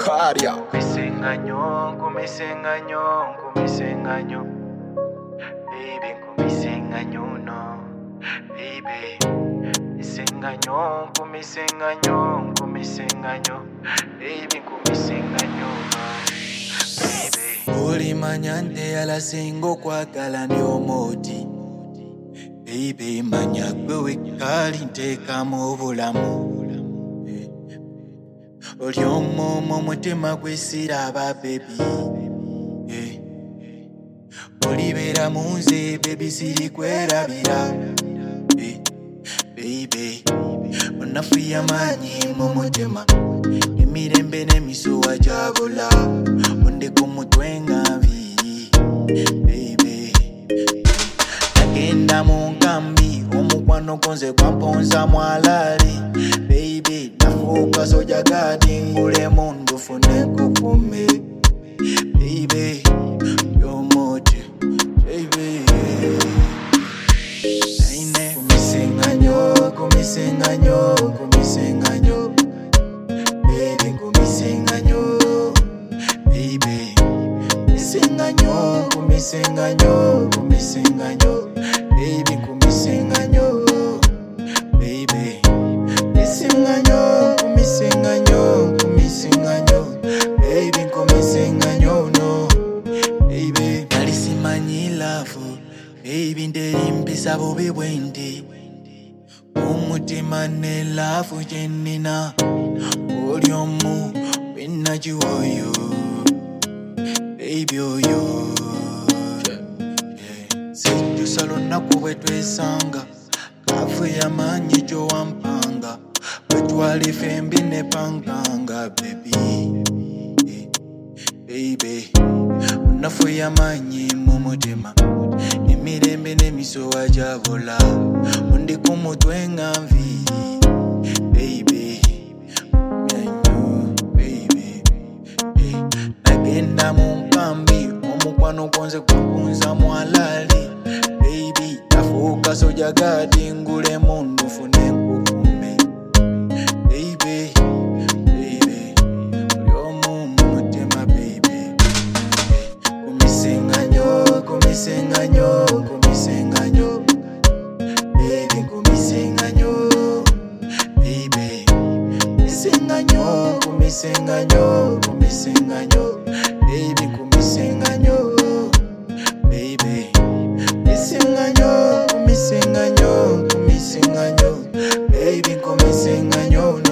Caria. Kumisenganyo, baby, kumisenganyo, no, baby, kumisenganyo, baby, kumisenganyo, baby. Uri manyante ala singo kwa kala ni omoti, baby, manyakwe kali nteka mubulamu. Uri omomo mutima kwisiraba, baby. Olibera munze, baby, siri kwerabira. Baby, onafuya manyi mu mutima, emirembe n'emisuwa jabula, onde ku mutwe ngambi. Baby, nagenda mu nkambi, omukwano gonze gwamponza mwalali. Baby, nafuuka soja gadi ngule mundu fune kukume. Baby, you're more baby. Aine kumisenganyo, baby, kumisenganyo, baby, kumisenganyo, baby, kumisenganyo, baby, kumisenganyo, baby, kumisenganyo, no, baby. Nalisimanye love, baby, nderimpisa bubi bwendi. Umutima ne love jenina, oli omu winajiwoyo, baby oyo. Sijusalo nakuwe twesanga, kafu ya manyi jo wampanga, wetwali fembi ne panganga, baby. Baby, unafuya manyi mu mutima, emirembe n'emisuwa jabula, undi ku mutwe ngambi. Baby, baby, nagenda mu nkambi, omukwano gonze gwapunza mwalali. Baby, nafuuka soja gadi ngule mundu fune kukume. Baby, kumisenganyo, baby, kumisenganyo, baby, kumisenganyo, baby, kumisenganyo, baby, kumisenganyo, baby, kumisenganyo.